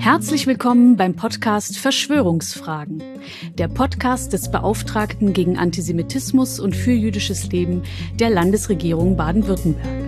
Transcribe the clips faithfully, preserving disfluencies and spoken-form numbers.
Herzlich willkommen beim Podcast Verschwörungsfragen, der Podcast des Beauftragten gegen Antisemitismus und für jüdisches Leben der Landesregierung Baden-Württemberg.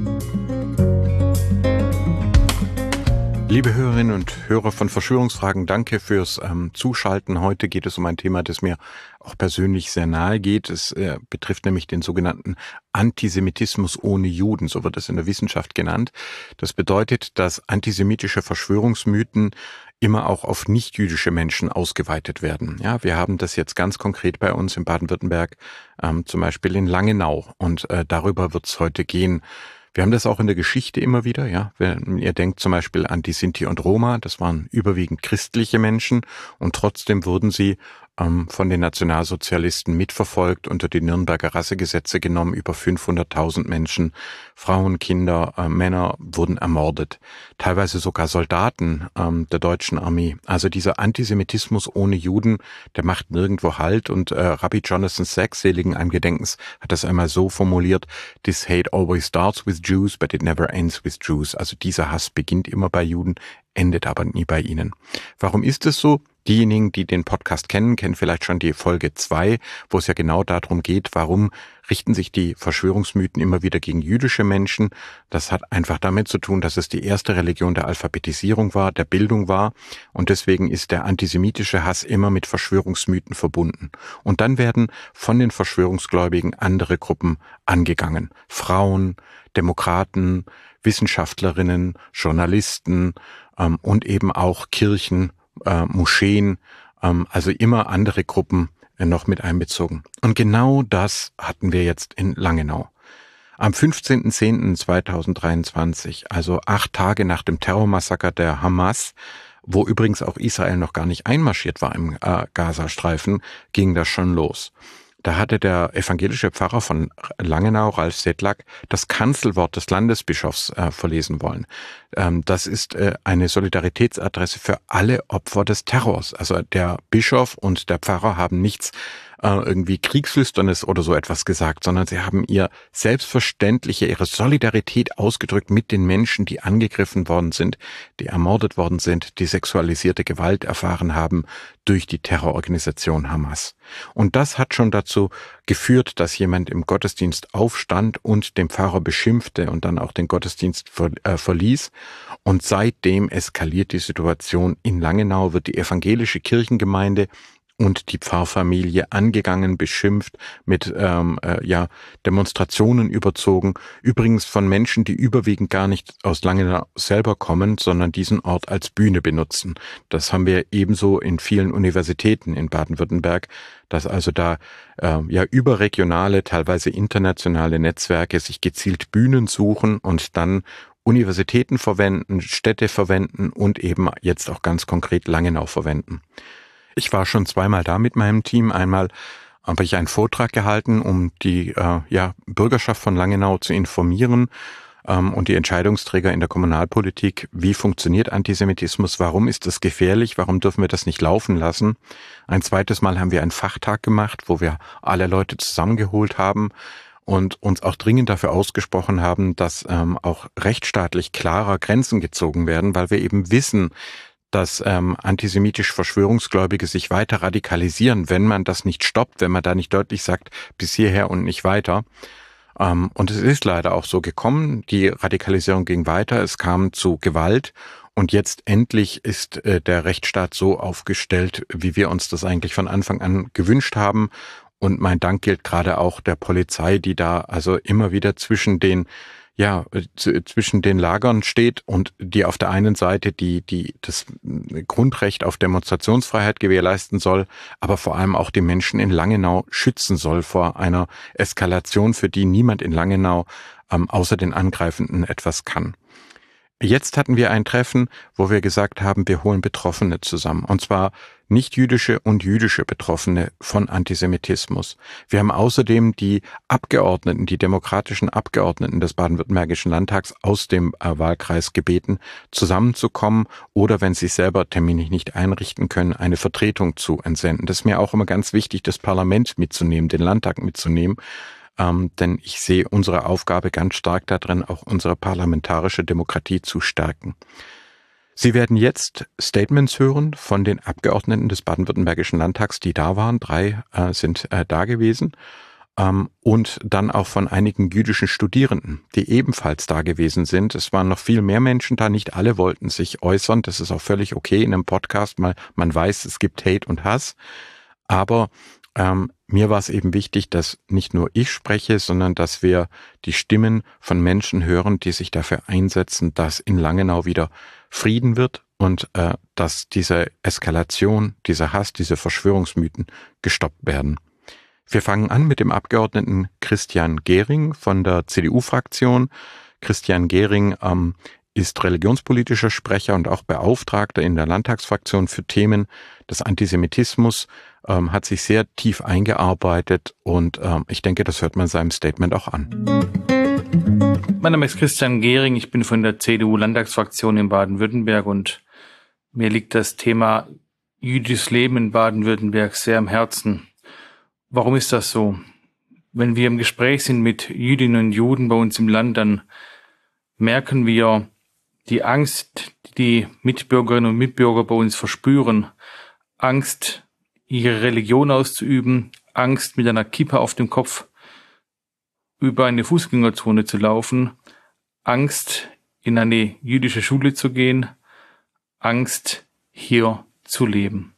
Liebe Hörerinnen und Hörer von Verschwörungsfragen, danke fürs ähm, Zuschalten. Heute geht es um ein Thema, das mir auch persönlich sehr nahe geht. Es äh, betrifft nämlich den sogenannten Antisemitismus ohne Juden, so wird es in der Wissenschaft genannt. Das bedeutet, dass antisemitische Verschwörungsmythen immer auch auf nichtjüdische Menschen ausgeweitet werden. Ja, wir haben das jetzt ganz konkret bei uns in Baden-Württemberg, ähm, zum Beispiel in Langenau, und äh, darüber wird es heute gehen. Wir haben das auch in der Geschichte immer wieder, ja. Wenn ihr denkt zum Beispiel an die Sinti und Roma, das waren überwiegend christliche Menschen und trotzdem wurden sie ähm, von den Nationalsozialisten mitverfolgt, unter die Nürnberger Rassegesetze genommen. Über fünfhunderttausend Menschen, Frauen, Kinder, äh, Männer wurden ermordet. Teilweise sogar Soldaten ähm, der deutschen Armee. Also dieser Antisemitismus ohne Juden, der macht nirgendwo Halt. Und äh, Rabbi Jonathan Sacks, seligen Angedenkens, hat das einmal so formuliert: This hate always starts with Jews, but it never ends with Jews. Also dieser Hass beginnt immer bei Juden, endet aber nie bei ihnen. Warum ist es so? Diejenigen, die den Podcast kennen, kennen vielleicht schon die Folge zwei, wo es ja genau darum geht, warum richten sich die Verschwörungsmythen immer wieder gegen jüdische Menschen. Das hat einfach damit zu tun, dass es die erste Religion der Alphabetisierung war, der Bildung war, und deswegen ist der antisemitische Hass immer mit Verschwörungsmythen verbunden. Und dann werden von den Verschwörungsgläubigen andere Gruppen angegangen. Frauen, Demokraten, Wissenschaftlerinnen, Journalisten ähm, und eben auch Kirchen, Äh, Moscheen, ähm, also immer andere Gruppen äh, noch mit einbezogen. Und genau das hatten wir jetzt in Langenau. Am fünfzehnten zehnten zweitausenddreiundzwanzig, also acht Tage nach dem Terrormassaker der Hamas, wo übrigens auch Israel noch gar nicht einmarschiert war im äh, Gazastreifen, ging das schon los. Da hatte der evangelische Pfarrer von Langenau, Ralf Sedlak, das Kanzelwort des Landesbischofs äh, verlesen wollen. Ähm, das ist äh, eine Solidaritätsadresse für alle Opfer des Terrors. Also der Bischof und der Pfarrer haben nichts äh, irgendwie Kriegslüsternes oder so etwas gesagt, sondern sie haben ihr selbstverständliche, ihre Solidarität ausgedrückt mit den Menschen, die angegriffen worden sind, die ermordet worden sind, die sexualisierte Gewalt erfahren haben durch die Terrororganisation Hamas. Und das hat schon dazu geführt, dass jemand im Gottesdienst aufstand und den Pfarrer beschimpfte und dann auch den Gottesdienst ver, äh, verließ. Und seitdem eskaliert die Situation. In Langenau wird die evangelische Kirchengemeinde und die Pfarrfamilie angegangen, beschimpft, mit ähm, äh, ja Demonstrationen überzogen. Übrigens von Menschen, die überwiegend gar nicht aus Langenau selber kommen, sondern diesen Ort als Bühne benutzen. Das haben wir ebenso in vielen Universitäten in Baden-Württemberg, dass also da äh, ja überregionale, teilweise internationale Netzwerke sich gezielt Bühnen suchen und dann Universitäten verwenden, Städte verwenden und eben jetzt auch ganz konkret Langenau verwenden. Ich war schon zweimal da mit meinem Team. Einmal habe ich einen Vortrag gehalten, um die äh, ja, Bürgerschaft von Langenau zu informieren ähm, und die Entscheidungsträger in der Kommunalpolitik. Wie funktioniert Antisemitismus? Warum ist das gefährlich? Warum dürfen wir das nicht laufen lassen? Ein zweites Mal haben wir einen Fachtag gemacht, wo wir alle Leute zusammengeholt haben und uns auch dringend dafür ausgesprochen haben, dass ähm, auch rechtsstaatlich klarer Grenzen gezogen werden, weil wir eben wissen, dass ähm, antisemitisch Verschwörungsgläubige sich weiter radikalisieren, wenn man das nicht stoppt, wenn man da nicht deutlich sagt, bis hierher und nicht weiter. Ähm, und es ist leider auch so gekommen, die Radikalisierung ging weiter, es kam zu Gewalt und jetzt endlich ist äh, der Rechtsstaat so aufgestellt, wie wir uns das eigentlich von Anfang an gewünscht haben. Und mein Dank gilt gerade auch der Polizei, die da also immer wieder zwischen den ja, zwischen den Lagern steht und die auf der einen Seite die, die, das Grundrecht auf Demonstrationsfreiheit gewährleisten soll, aber vor allem auch die Menschen in Langenau schützen soll vor einer Eskalation, für die niemand in Langenau ähm, außer den Angreifenden etwas kann. Jetzt hatten wir ein Treffen, wo wir gesagt haben, wir holen Betroffene zusammen. Und zwar nicht-jüdische und jüdische Betroffene von Antisemitismus. Wir haben außerdem die Abgeordneten, die demokratischen Abgeordneten des Baden-Württembergischen Landtags aus dem äh, Wahlkreis gebeten, zusammenzukommen oder, wenn sie selber terminlich nicht einrichten können, eine Vertretung zu entsenden. Das ist mir auch immer ganz wichtig, das Parlament mitzunehmen, den Landtag mitzunehmen. Ähm, denn ich sehe unsere Aufgabe ganz stark darin, auch unsere parlamentarische Demokratie zu stärken. Sie werden jetzt Statements hören von den Abgeordneten des baden-württembergischen Landtags, die da waren. Drei äh, sind äh, da gewesen. Ähm, und dann auch von einigen jüdischen Studierenden, die ebenfalls da gewesen sind. Es waren noch viel mehr Menschen da. Nicht alle wollten sich äußern. Das ist auch völlig okay in einem Podcast, weil man weiß, es gibt Hate und Hass. Aber ähm, mir war es eben wichtig, dass nicht nur ich spreche, sondern dass wir die Stimmen von Menschen hören, die sich dafür einsetzen, dass in Langenau wieder Frieden wird und äh, dass diese Eskalation, dieser Hass, diese Verschwörungsmythen gestoppt werden. Wir fangen an mit dem Abgeordneten Christian Gehring von der C D U-Fraktion. Christian Gehring ähm, ist religionspolitischer Sprecher und auch Beauftragter in der Landtagsfraktion für Themen des Antisemitismus, ähm, hat sich sehr tief eingearbeitet und ähm, ich denke, das hört man seinem Statement auch an. Mein Name ist Christian Gehring, ich bin von der C D U-Landtagsfraktion in Baden-Württemberg und mir liegt das Thema jüdisches Leben in Baden-Württemberg sehr am Herzen. Warum ist das so? Wenn wir im Gespräch sind mit Jüdinnen und Juden bei uns im Land, dann merken wir die Angst, die die Mitbürgerinnen und Mitbürger bei uns verspüren. Angst, ihre Religion auszuüben, Angst, mit einer Kippa auf dem Kopf über eine Fußgängerzone zu laufen, Angst, in eine jüdische Schule zu gehen, Angst, hier zu leben.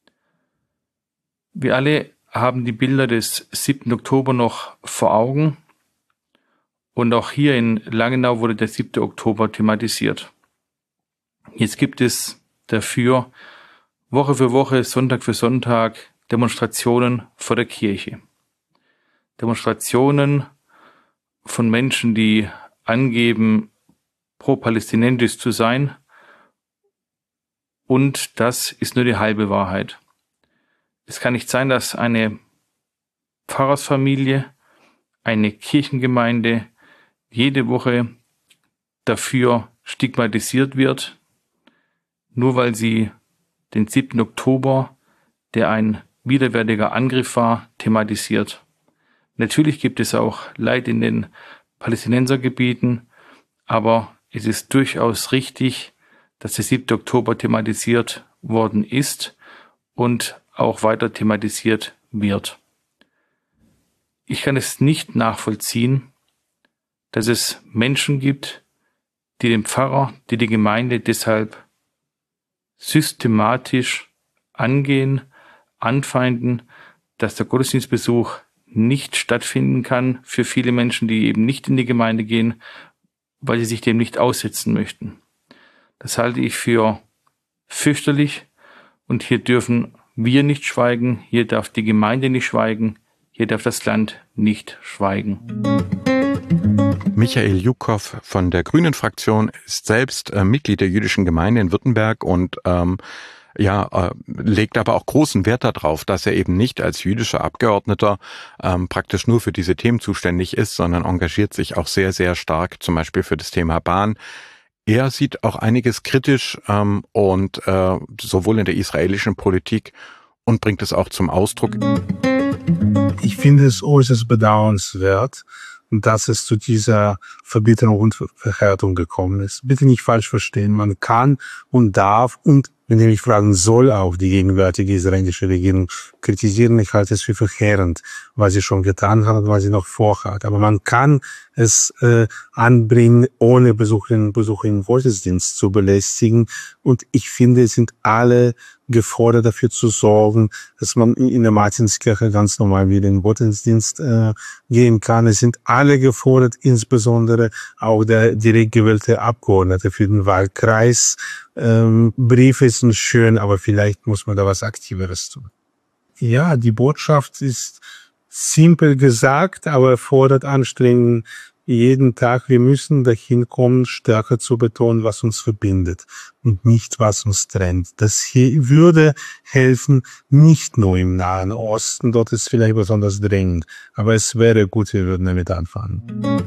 Wir alle haben die Bilder des siebten Oktober noch vor Augen und auch hier in Langenau wurde der siebte Oktober thematisiert. Jetzt gibt es dafür Woche für Woche, Sonntag für Sonntag Demonstrationen vor der Kirche. Demonstrationen von Menschen, die angeben, pro-palästinensisch zu sein. Und das ist nur die halbe Wahrheit. Es kann nicht sein, dass eine Pfarrersfamilie, eine Kirchengemeinde jede Woche dafür stigmatisiert wird, nur weil sie den siebten Oktober, der ein widerwärtiger Angriff war, thematisiert. Natürlich gibt es auch Leid in den Palästinensergebieten, aber es ist durchaus richtig, dass der siebte Oktober thematisiert worden ist und auch weiter thematisiert wird. Ich kann es nicht nachvollziehen, dass es Menschen gibt, die den Pfarrer, die die Gemeinde deshalb systematisch angehen, anfeinden, dass der Gottesdienstbesuch nicht stattfinden kann für viele Menschen, die eben nicht in die Gemeinde gehen, weil sie sich dem nicht aussetzen möchten. Das halte ich für fürchterlich und hier dürfen wir nicht schweigen, hier darf die Gemeinde nicht schweigen, hier darf das Land nicht schweigen. Michael Jukow von der Grünen-Fraktion ist selbst äh, Mitglied der jüdischen Gemeinde in Württemberg und ähm, ja, äh, legt aber auch großen Wert darauf, dass er eben nicht als jüdischer Abgeordneter ähm, praktisch nur für diese Themen zuständig ist, sondern engagiert sich auch sehr, sehr stark zum Beispiel für das Thema Bahn. Er sieht auch einiges kritisch ähm, und äh, sowohl in der israelischen Politik und bringt es auch zum Ausdruck. Ich finde es äußerst bedauernswert, dass es zu dieser Verbitterung und Verhärtung gekommen ist. Bitte nicht falsch verstehen. Man kann und darf und, wenn ihr mich fragen, soll auch die gegenwärtige israelische Regierung kritisieren. Ich halte es für verheerend, was sie schon getan hat und was sie noch vorhat. Aber man kann es äh, anbringen, ohne Besucherinnen und Besucher im Gottesdienst zu belästigen. Und ich finde, es sind alle gefordert, dafür zu sorgen, dass man in der Martinskirche ganz normal wieder in den Gottesdienst äh, gehen kann. Es sind alle gefordert, insbesondere auch der direkt gewählte Abgeordnete für den Wahlkreis. Ähm, Briefe sind schön, aber vielleicht muss man da was Aktiveres tun. Ja, die Botschaft ist simpel gesagt, aber erfordert Anstrengungen jeden Tag. Wir müssen dahin kommen, stärker zu betonen, was uns verbindet und nicht, was uns trennt. Das hier würde helfen, nicht nur im Nahen Osten, dort ist vielleicht besonders dringend, aber es wäre gut, wir würden damit anfangen.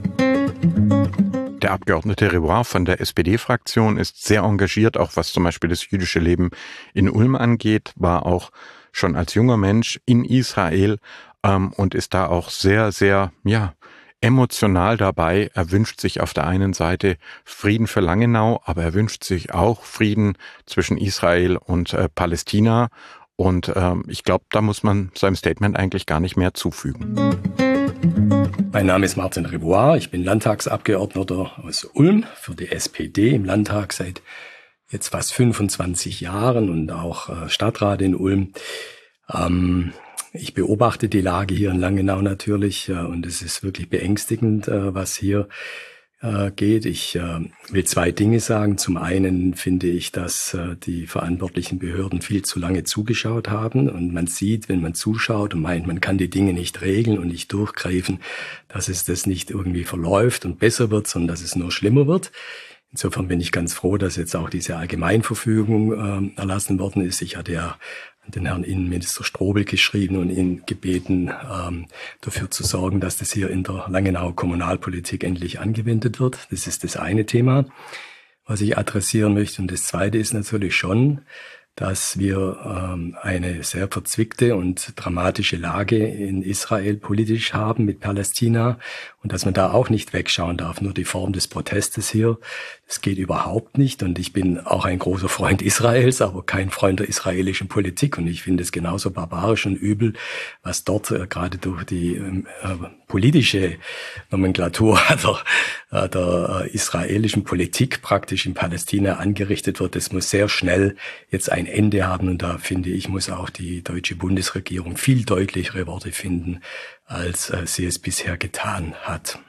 Der Abgeordnete Rebois von der S P D-Fraktion ist sehr engagiert, auch was zum Beispiel das jüdische Leben in Ulm angeht, war auch schon als junger Mensch in Israel ähm, und ist da auch sehr, sehr, ja, emotional dabei. Er wünscht sich auf der einen Seite Frieden für Langenau, aber er wünscht sich auch Frieden zwischen Israel und äh, Palästina. Und ähm, ich glaube, da muss man seinem Statement eigentlich gar nicht mehr zufügen. Mein Name ist Martin Rebois. Ich bin Landtagsabgeordneter aus Ulm für die S P D im Landtag seit jetzt fast fünfundzwanzig Jahren und auch äh, Stadtrat in Ulm. Ähm, ich beobachte die Lage hier in Langenau natürlich äh, und es ist wirklich beängstigend, äh, was hier äh, geht. Ich äh, will zwei Dinge sagen. Zum einen finde ich, dass äh, die verantwortlichen Behörden viel zu lange zugeschaut haben und man sieht, wenn man zuschaut und meint, man kann die Dinge nicht regeln und nicht durchgreifen, dass es das nicht irgendwie verläuft und besser wird, sondern dass es nur schlimmer wird. Insofern bin ich ganz froh, dass jetzt auch diese Allgemeinverfügung äh, erlassen worden ist. Ich hatte ja den Herrn Innenminister Strobel geschrieben und ihn gebeten, ähm, dafür zu sorgen, dass das hier in der Langenauer Kommunalpolitik endlich angewendet wird. Das ist das eine Thema, was ich adressieren möchte. Und das zweite ist natürlich schon, dass wir ähm, eine sehr verzwickte und dramatische Lage in Israel politisch haben mit Palästina und dass man da auch nicht wegschauen darf. Nur die Form des Protestes hier, das geht überhaupt nicht. Und ich bin auch ein großer Freund Israels, aber kein Freund der israelischen Politik. Und ich finde es genauso barbarisch und übel, was dort äh, gerade durch die äh, politische Nomenklatur der, äh, der äh, israelischen Politik praktisch in Palästina angerichtet wird. Das muss sehr schnell jetzt ein Ende haben. Und da finde ich, muss auch die deutsche Bundesregierung viel deutlichere Worte finden, als äh, sie es bisher getan hat.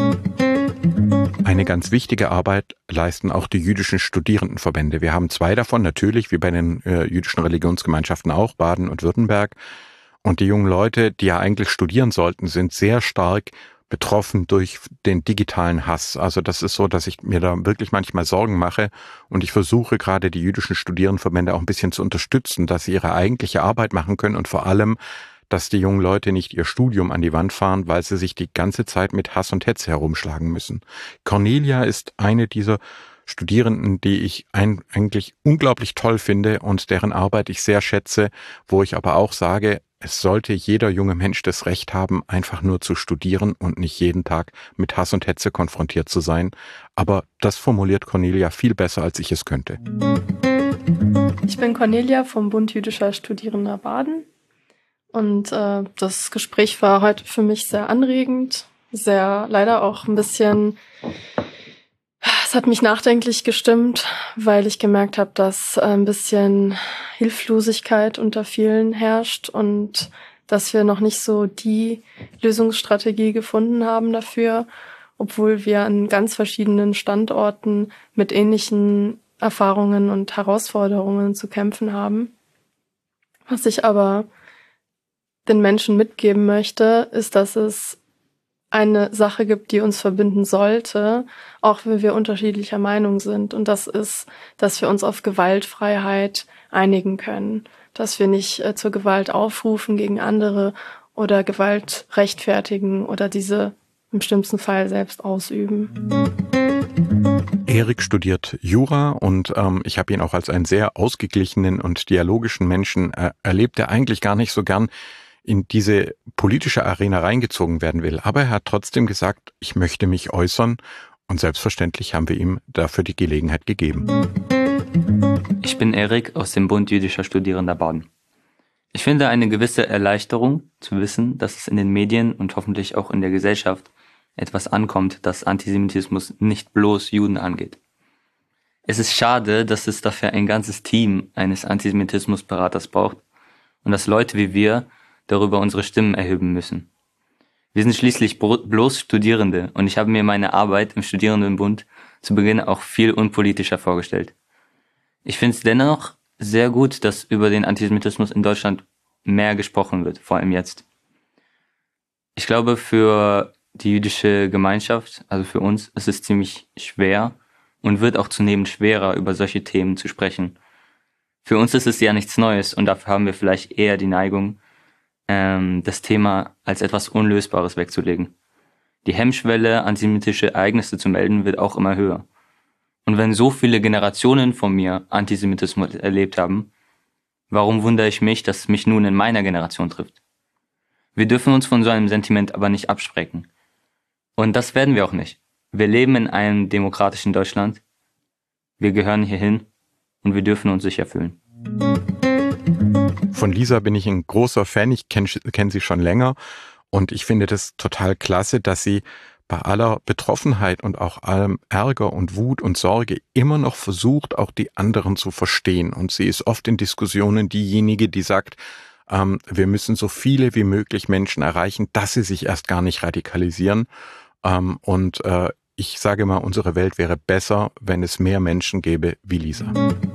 Eine ganz wichtige Arbeit leisten auch die jüdischen Studierendenverbände. Wir haben zwei davon, natürlich, wie bei den äh, jüdischen Religionsgemeinschaften auch, Baden und Württemberg. Und die jungen Leute, die ja eigentlich studieren sollten, sind sehr stark betroffen durch den digitalen Hass. Also das ist so, dass ich mir da wirklich manchmal Sorgen mache und ich versuche gerade die jüdischen Studierendenverbände auch ein bisschen zu unterstützen, dass sie ihre eigentliche Arbeit machen können und vor allem, dass die jungen Leute nicht ihr Studium an die Wand fahren, weil sie sich die ganze Zeit mit Hass und Hetze herumschlagen müssen. Cornelia ist eine dieser Studierenden, die ich ein, eigentlich unglaublich toll finde und deren Arbeit ich sehr schätze, wo ich aber auch sage, es sollte jeder junge Mensch das Recht haben, einfach nur zu studieren und nicht jeden Tag mit Hass und Hetze konfrontiert zu sein. Aber das formuliert Cornelia viel besser, als ich es könnte. Ich bin Cornelia vom Bund Jüdischer Studierender Baden. Und äh, das Gespräch war heute für mich sehr anregend, sehr leider auch ein bisschen, es hat mich nachdenklich gestimmt, weil ich gemerkt habe, dass ein bisschen Hilflosigkeit unter vielen herrscht und dass wir noch nicht so die Lösungsstrategie gefunden haben dafür, obwohl wir an ganz verschiedenen Standorten mit ähnlichen Erfahrungen und Herausforderungen zu kämpfen haben. Was ich aber den Menschen mitgeben möchte, ist, dass es eine Sache gibt, die uns verbinden sollte, auch wenn wir unterschiedlicher Meinung sind. Und das ist, dass wir uns auf Gewaltfreiheit einigen können. Dass wir nicht äh, zur Gewalt aufrufen gegen andere oder Gewalt rechtfertigen oder diese im schlimmsten Fall selbst ausüben. Erik studiert Jura und ähm, ich habe ihn auch als einen sehr ausgeglichenen und dialogischen Menschen äh, erlebt, der eigentlich gar nicht so gern in diese politische Arena reingezogen werden will. Aber er hat trotzdem gesagt, ich möchte mich äußern und selbstverständlich haben wir ihm dafür die Gelegenheit gegeben. Ich bin Erik aus dem Bund Jüdischer Studierender Baden. Ich finde eine gewisse Erleichterung zu wissen, dass es in den Medien und hoffentlich auch in der Gesellschaft etwas ankommt, das Antisemitismus nicht bloß Juden angeht. Es ist schade, dass es dafür ein ganzes Team eines Antisemitismusberaters braucht und dass Leute wie wir darüber unsere Stimmen erheben müssen. Wir sind schließlich bloß Studierende und ich habe mir meine Arbeit im Studierendenbund zu Beginn auch viel unpolitischer vorgestellt. Ich finde es dennoch sehr gut, dass über den Antisemitismus in Deutschland mehr gesprochen wird, vor allem jetzt. Ich glaube, für die jüdische Gemeinschaft, also für uns, ist es ziemlich schwer und wird auch zunehmend schwerer, über solche Themen zu sprechen. Für uns ist es ja nichts Neues und dafür haben wir vielleicht eher die Neigung, ähm, das Thema als etwas Unlösbares wegzulegen. Die Hemmschwelle, antisemitische Ereignisse zu melden, wird auch immer höher. Und wenn so viele Generationen von mir Antisemitismus erlebt haben, warum wundere ich mich, dass es mich nun in meiner Generation trifft? Wir dürfen uns von so einem Sentiment aber nicht abschrecken. Und das werden wir auch nicht. Wir leben in einem demokratischen Deutschland. Wir gehören hierhin und wir dürfen uns sicher fühlen. Von Lisa bin ich ein großer Fan. Ich kenne kenn sie schon länger und ich finde das total klasse, dass sie bei aller Betroffenheit und auch allem Ärger und Wut und Sorge immer noch versucht, auch die anderen zu verstehen. Und sie ist oft in Diskussionen diejenige, die sagt, ähm, wir müssen so viele wie möglich Menschen erreichen, dass sie sich erst gar nicht radikalisieren. Ähm, und äh, ich sage mal, unsere Welt wäre besser, wenn es mehr Menschen gäbe wie Lisa.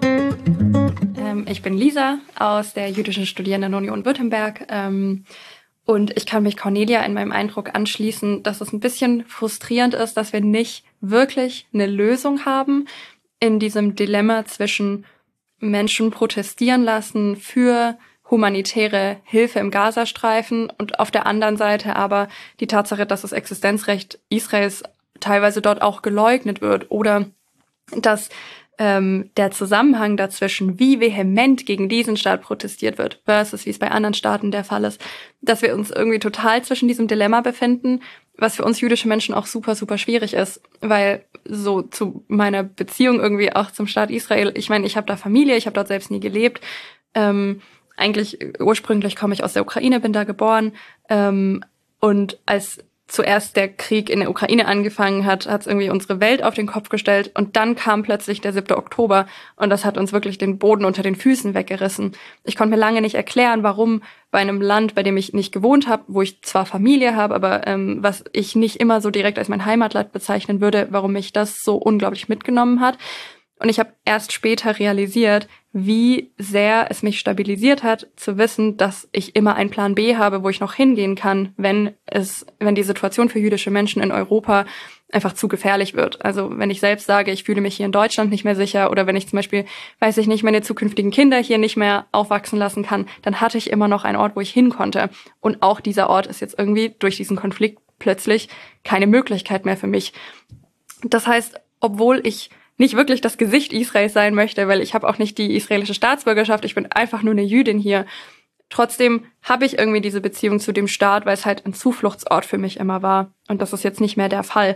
Ähm, ich bin Lisa aus der Jüdischen Studierendenunion Württemberg. Ähm, Und ich kann mich Cornelia in meinem Eindruck anschließen, dass es ein bisschen frustrierend ist, dass wir nicht wirklich eine Lösung haben in diesem Dilemma zwischen Menschen protestieren lassen für humanitäre Hilfe im Gazastreifen und auf der anderen Seite aber die Tatsache, dass das Existenzrecht Israels teilweise dort auch geleugnet wird oder dass ähm, der Zusammenhang dazwischen, wie vehement gegen diesen Staat protestiert wird, versus wie es bei anderen Staaten der Fall ist, dass wir uns irgendwie total zwischen diesem Dilemma befinden, was für uns jüdische Menschen auch super, super schwierig ist, weil so zu meiner Beziehung irgendwie auch zum Staat Israel, ich meine, ich habe da Familie, ich habe dort selbst nie gelebt, ähm, eigentlich ursprünglich komme ich aus der Ukraine, bin da geboren, ähm, und als zuerst der Krieg in der Ukraine angefangen hat, hat es irgendwie unsere Welt auf den Kopf gestellt und dann kam plötzlich der siebte Oktober und das hat uns wirklich den Boden unter den Füßen weggerissen. Ich konnte mir lange nicht erklären, warum bei einem Land, bei dem ich nicht gewohnt habe, wo ich zwar Familie habe, aber ähm, was ich nicht immer so direkt als mein Heimatland bezeichnen würde, warum mich das so unglaublich mitgenommen hat. Und ich habe erst später realisiert, wie sehr es mich stabilisiert hat, zu wissen, dass ich immer einen Plan B habe, wo ich noch hingehen kann, wenn es, wenn die Situation für jüdische Menschen in Europa einfach zu gefährlich wird. Also wenn ich selbst sage, ich fühle mich hier in Deutschland nicht mehr sicher oder wenn ich zum Beispiel, weiß ich nicht, meine zukünftigen Kinder hier nicht mehr aufwachsen lassen kann, dann hatte ich immer noch einen Ort, wo ich hin konnte. Und auch dieser Ort ist jetzt irgendwie durch diesen Konflikt plötzlich keine Möglichkeit mehr für mich. Das heißt, obwohl ich nicht wirklich das Gesicht Israels sein möchte, weil ich habe auch nicht die israelische Staatsbürgerschaft, ich bin einfach nur eine Jüdin hier. Trotzdem habe ich irgendwie diese Beziehung zu dem Staat, weil es halt ein Zufluchtsort für mich immer war. Und das ist jetzt nicht mehr der Fall.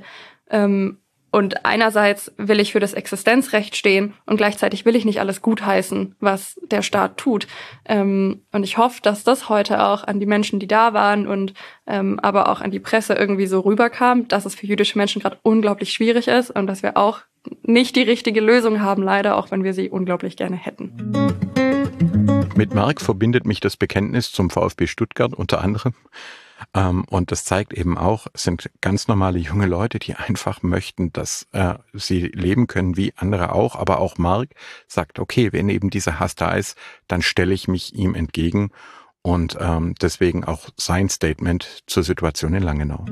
Und einerseits will ich für das Existenzrecht stehen und gleichzeitig will ich nicht alles gutheißen, was der Staat tut. Und ich hoffe, dass das heute auch an die Menschen, die da waren und aber auch an die Presse irgendwie so rüberkam, dass es für jüdische Menschen gerade unglaublich schwierig ist und dass wir auch nicht die richtige Lösung haben, leider, auch wenn wir sie unglaublich gerne hätten. Mit Marc verbindet mich das Bekenntnis zum VfB Stuttgart unter anderem. Ähm, und das zeigt eben auch, es sind ganz normale junge Leute, die einfach möchten, dass äh, sie leben können wie andere auch. Aber auch Marc sagt, okay, wenn eben dieser Hass da ist, dann stelle ich mich ihm entgegen. Und ähm, deswegen auch sein Statement zur Situation in Langenau.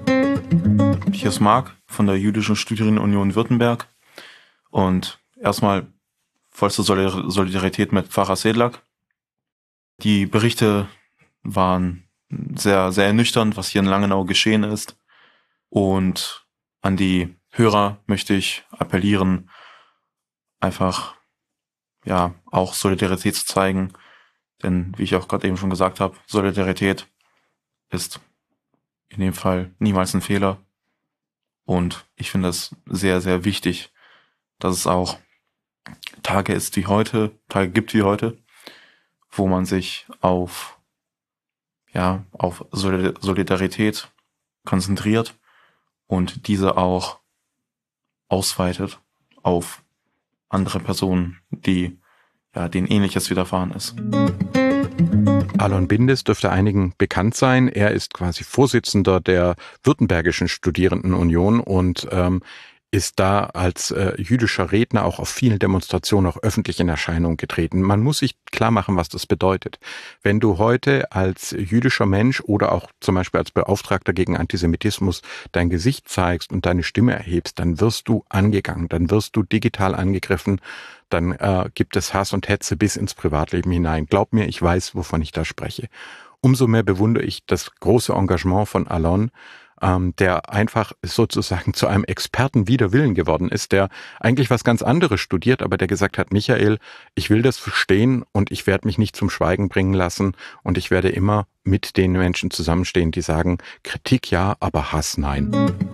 Hier ist Marc von der Jüdischen Studierendenunion Württemberg und erstmal vollste Solidarität mit Pfarrer Sedlak. Die Berichte waren sehr, sehr ernüchternd, was hier in Langenau geschehen ist, und an die Hörer möchte ich appellieren, einfach ja auch Solidarität zu zeigen, denn wie ich auch gerade eben schon gesagt habe, Solidarität ist in dem Fall niemals ein Fehler. Und ich finde es sehr, sehr wichtig, dass es auch Tage ist wie heute, Tage gibt wie heute, wo man sich auf, ja, auf Solidarität konzentriert und diese auch ausweitet auf andere Personen, die, ja, denen Ähnliches widerfahren ist. Alon Bindes dürfte einigen bekannt sein. Er ist quasi Vorsitzender der Württembergischen Studierendenunion und ähm, ist da als äh, jüdischer Redner auch auf vielen Demonstrationen auch öffentlich in Erscheinung getreten. Man muss sich klar machen, was das bedeutet. Wenn du heute als jüdischer Mensch oder auch zum Beispiel als Beauftragter gegen Antisemitismus dein Gesicht zeigst und deine Stimme erhebst, dann wirst du angegangen, dann wirst du digital angegriffen, dann äh, gibt es Hass und Hetze bis ins Privatleben hinein. Glaub mir, ich weiß, wovon ich da spreche. Umso mehr bewundere ich das große Engagement von Alon, ähm, der einfach sozusagen zu einem Experten wider Willen geworden ist, der eigentlich was ganz anderes studiert, aber der gesagt hat, Michael, ich will das verstehen und ich werde mich nicht zum Schweigen bringen lassen und ich werde immer mit den Menschen zusammenstehen, die sagen, Kritik ja, aber Hass nein.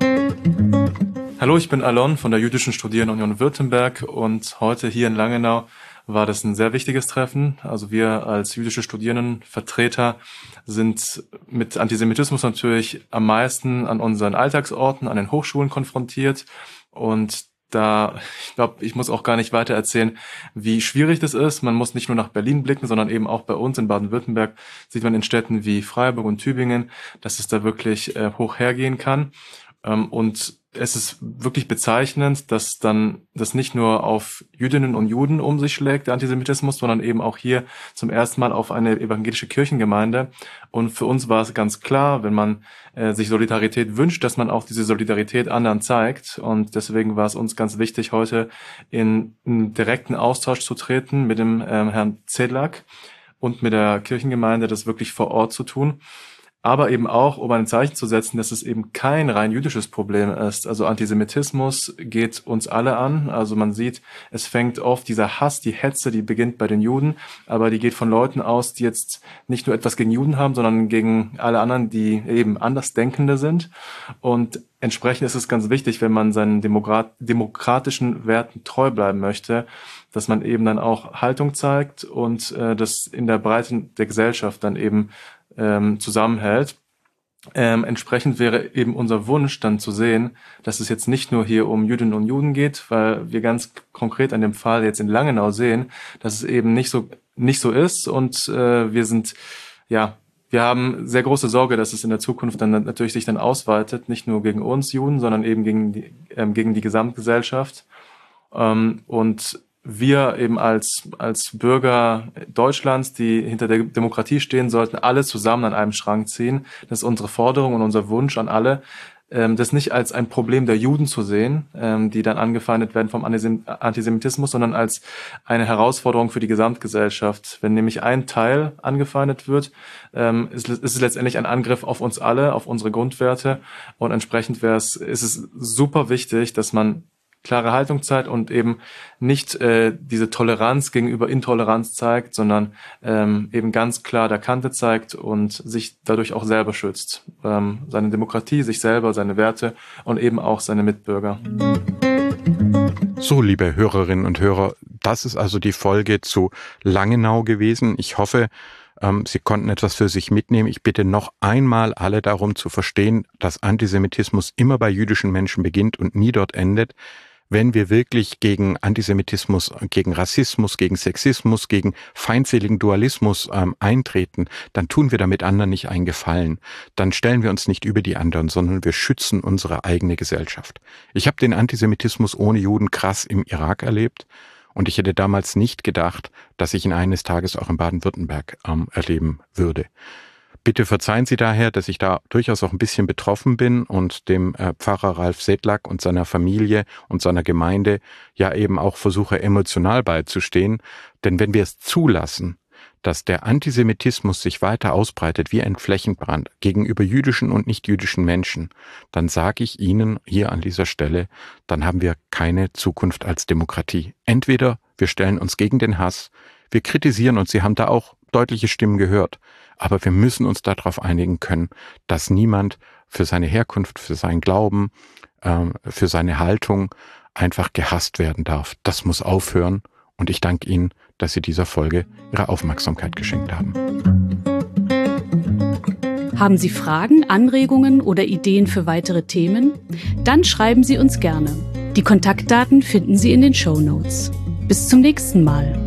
Hallo, ich bin Alon von der Jüdischen Studierendenunion Württemberg und heute hier in Langenau war das ein sehr wichtiges Treffen. Also wir als jüdische Studierendenvertreter sind mit Antisemitismus natürlich am meisten an unseren Alltagsorten, an den Hochschulen konfrontiert. Und da, ich glaube, ich muss auch gar nicht weiter erzählen, wie schwierig das ist. Man muss nicht nur nach Berlin blicken, sondern eben auch bei uns in Baden-Württemberg sieht man in Städten wie Freiburg und Tübingen, dass es da wirklich äh, hoch hergehen kann. Ähm, und es ist wirklich bezeichnend, dass dann das nicht nur auf Jüdinnen und Juden um sich schlägt, der Antisemitismus, sondern eben auch hier zum ersten Mal auf eine evangelische Kirchengemeinde. Und für uns war es ganz klar, wenn man äh, sich Solidarität wünscht, dass man auch diese Solidarität anderen zeigt. Und deswegen war es uns ganz wichtig, heute in einen direkten Austausch zu treten mit dem ähm, Herrn Zedlak und mit der Kirchengemeinde, das wirklich vor Ort zu tun. Aber eben auch, um ein Zeichen zu setzen, dass es eben kein rein jüdisches Problem ist. Also Antisemitismus geht uns alle an. Also man sieht, es fängt oft dieser Hass, die Hetze, die beginnt bei den Juden, aber die geht von Leuten aus, die jetzt nicht nur etwas gegen Juden haben, sondern gegen alle anderen, die eben Andersdenkende sind. Und entsprechend ist es ganz wichtig, wenn man seinen Demokrat- demokratischen Werten treu bleiben möchte, dass man eben dann auch Haltung zeigt und äh, das in der Breite der Gesellschaft dann eben ähm, zusammenhält. Ähm, entsprechend wäre eben unser Wunsch dann zu sehen, dass es jetzt nicht nur hier um Jüdinnen und Juden geht, weil wir ganz konkret an dem Fall jetzt in Langenau sehen, dass es eben nicht so nicht so ist und äh, wir sind, ja, wir haben sehr große Sorge, dass es in der Zukunft dann natürlich sich dann ausweitet, nicht nur gegen uns Juden, sondern eben gegen die, ähm, gegen die Gesamtgesellschaft. Ähm, und wir eben als als Bürger Deutschlands, die hinter der Demokratie stehen, sollten alle zusammen an einem Strang ziehen. Das ist unsere Forderung und unser Wunsch an alle, ähm, das nicht als ein Problem der Juden zu sehen, ähm, die dann angefeindet werden vom Antisemitismus, sondern als eine Herausforderung für die Gesamtgesellschaft. Wenn nämlich ein Teil angefeindet wird, ähm, ist, ist es letztendlich ein Angriff auf uns alle, auf unsere Grundwerte. Und entsprechend wäre es, ist es super wichtig, dass man klare Haltung zeigt und eben nicht äh, diese Toleranz gegenüber Intoleranz zeigt, sondern ähm, eben ganz klar der Kante zeigt und sich dadurch auch selber schützt. Ähm, seine Demokratie, sich selber, seine Werte und eben auch seine Mitbürger. So, liebe Hörerinnen und Hörer, das ist also die Folge zu Langenau gewesen. Ich hoffe, ähm, Sie konnten etwas für sich mitnehmen. Ich bitte noch einmal alle darum zu verstehen, dass Antisemitismus immer bei jüdischen Menschen beginnt und nie dort endet. Wenn wir wirklich gegen Antisemitismus, gegen Rassismus, gegen Sexismus, gegen feindseligen Dualismus ähm, eintreten, dann tun wir damit anderen nicht einen Gefallen. Dann stellen wir uns nicht über die anderen, sondern wir schützen unsere eigene Gesellschaft. Ich habe den Antisemitismus ohne Juden krass im Irak erlebt und ich hätte damals nicht gedacht, dass ich ihn eines Tages auch in Baden-Württemberg ähm, erleben würde. Bitte verzeihen Sie daher, dass ich da durchaus auch ein bisschen betroffen bin und dem äh, Pfarrer Ralf Sedlak und seiner Familie und seiner Gemeinde ja eben auch versuche, emotional beizustehen. Denn wenn wir es zulassen, dass der Antisemitismus sich weiter ausbreitet wie ein Flächenbrand gegenüber jüdischen und nicht-jüdischen Menschen, dann sage ich Ihnen hier an dieser Stelle, dann haben wir keine Zukunft als Demokratie. Entweder wir stellen uns gegen den Hass, wir kritisieren und Sie haben da auch deutliche Stimmen gehört. Aber wir müssen uns darauf einigen können, dass niemand für seine Herkunft, für seinen Glauben, äh, für seine Haltung einfach gehasst werden darf. Das muss aufhören. Und ich danke Ihnen, dass Sie dieser Folge Ihre Aufmerksamkeit geschenkt haben. Haben Sie Fragen, Anregungen oder Ideen für weitere Themen? Dann schreiben Sie uns gerne. Die Kontaktdaten finden Sie in den Shownotes. Bis zum nächsten Mal.